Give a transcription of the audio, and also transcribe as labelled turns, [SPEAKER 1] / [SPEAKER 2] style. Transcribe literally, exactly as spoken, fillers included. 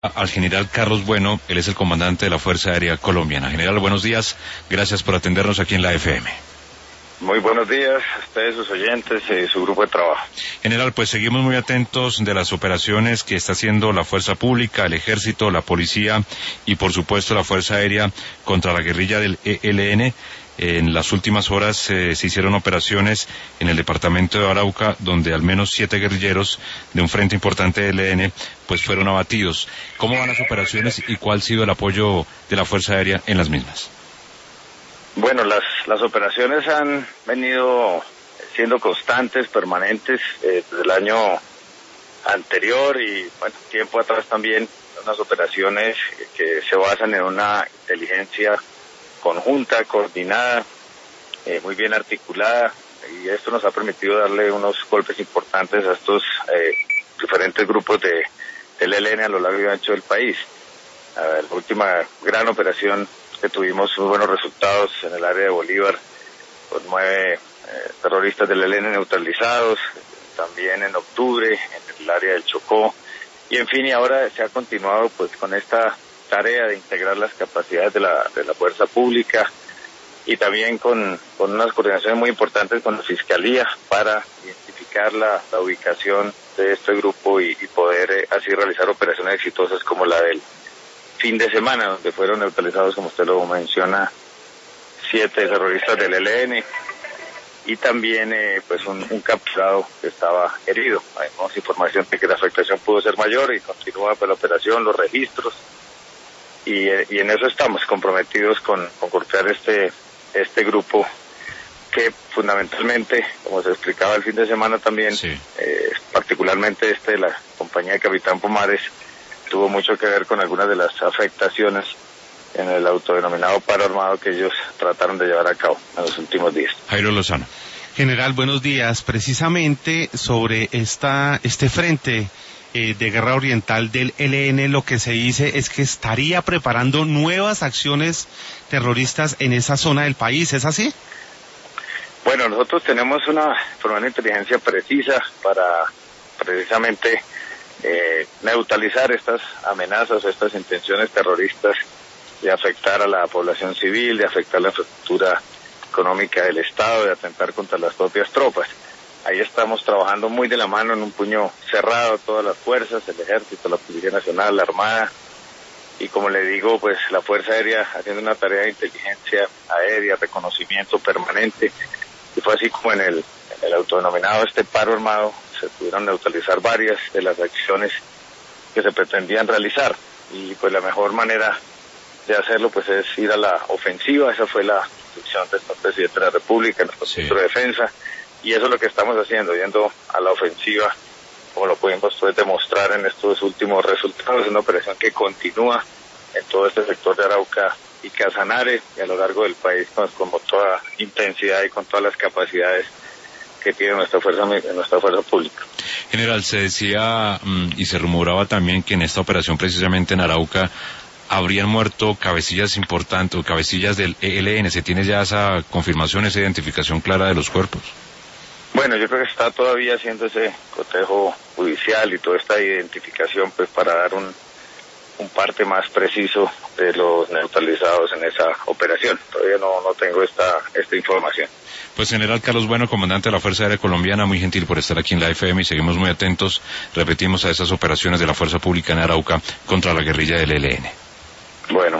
[SPEAKER 1] Al general Carlos Bueno, él es el comandante de la Fuerza Aérea Colombiana. General, buenos días, gracias por atendernos aquí en la F M.
[SPEAKER 2] Muy buenos días a ustedes, sus oyentes y su grupo de trabajo.
[SPEAKER 1] General, pues seguimos muy atentos de las operaciones que está haciendo la Fuerza Pública, el Ejército, la Policía y por supuesto la Fuerza Aérea contra la guerrilla del E L N. En las últimas horas eh, se hicieron operaciones en el departamento de Arauca, donde al menos siete guerrilleros de un frente importante del E L N pues fueron abatidos. ¿Cómo van las operaciones y cuál ha sido el apoyo de la Fuerza Aérea en las mismas?
[SPEAKER 2] Bueno, las, las operaciones han venido siendo constantes, permanentes, eh, desde el año anterior y bueno, tiempo atrás también, unas operaciones que se basan en una inteligencia conjunta, coordinada, eh, muy bien articulada, y esto nos ha permitido darle unos golpes importantes a estos eh, diferentes grupos de, del E L N a lo largo y ancho del país. Uh, la última gran operación que tuvimos muy buenos resultados en el área de Bolívar, con nueve eh, terroristas del E L N neutralizados, también en octubre en el área del Chocó, y en fin, y ahora se ha continuado pues con esta tarea de integrar las capacidades de la, de la fuerza pública y también con, con unas coordinaciones muy importantes con la Fiscalía para identificar la, la ubicación de este grupo y, y poder eh, así realizar operaciones exitosas como la del fin de semana, donde fueron neutralizados, como usted lo menciona, siete terroristas del E L N y también eh, pues un, un capturado que estaba herido. Hay más información de que la afectación pudo ser mayor y continúa pues, la operación, los registros. Y, y en eso estamos comprometidos con, con golpear este este grupo que fundamentalmente, como se explicaba el fin de semana también, sí. eh, particularmente este de la compañía de Capitán Pomares, tuvo mucho que ver con algunas de las afectaciones en el autodenominado paro armado que ellos trataron de llevar a cabo en los últimos días.
[SPEAKER 1] Jairo Lozano.
[SPEAKER 3] General, buenos días. Precisamente sobre esta este frente Eh, de guerra oriental del E L N, lo que se dice es que estaría preparando nuevas acciones terroristas en esa zona del país, ¿es así?
[SPEAKER 2] Bueno, nosotros tenemos una forma de inteligencia precisa para precisamente eh, neutralizar estas amenazas, estas intenciones terroristas de afectar a la población civil, de afectar la infraestructura económica del Estado, de atentar contra las propias tropas. Ahí estamos trabajando muy de la mano en un puño cerrado, todas las fuerzas, el Ejército, la Policía Nacional, la Armada, y como le digo, pues la Fuerza Aérea haciendo una tarea de inteligencia aérea, reconocimiento permanente, y fue así como en el, en el autodenominado este paro armado se pudieron neutralizar varias de las acciones que se pretendían realizar, y pues la mejor manera de hacerlo pues es ir a la ofensiva. Esa fue la instrucción del presidente de la República, nuestro sí. ministro de Defensa. Y eso es lo que estamos haciendo, yendo a la ofensiva, como lo pudimos pues, demostrar en estos últimos resultados. Es una operación que continúa en todo este sector de Arauca y Casanare y a lo largo del país con, con toda intensidad y con todas las capacidades que tiene nuestra fuerza nuestra fuerza pública.
[SPEAKER 1] General, se decía mmm, y se rumoraba también que en esta operación precisamente en Arauca habrían muerto cabecillas importantes o cabecillas del E L N. ¿Se tiene ya esa confirmación, esa identificación clara de los cuerpos?
[SPEAKER 2] Bueno, yo creo que está todavía haciendo ese cotejo judicial y toda esta identificación pues para dar un, un parte más preciso de los neutralizados en esa operación. Todavía no, no tengo esta, esta información.
[SPEAKER 1] Pues general Carlos Bueno, comandante de la Fuerza Aérea Colombiana, muy gentil por estar aquí en la F M y seguimos muy atentos, repetimos, a esas operaciones de la Fuerza Pública en Arauca contra la guerrilla del E L N.
[SPEAKER 2] Bueno.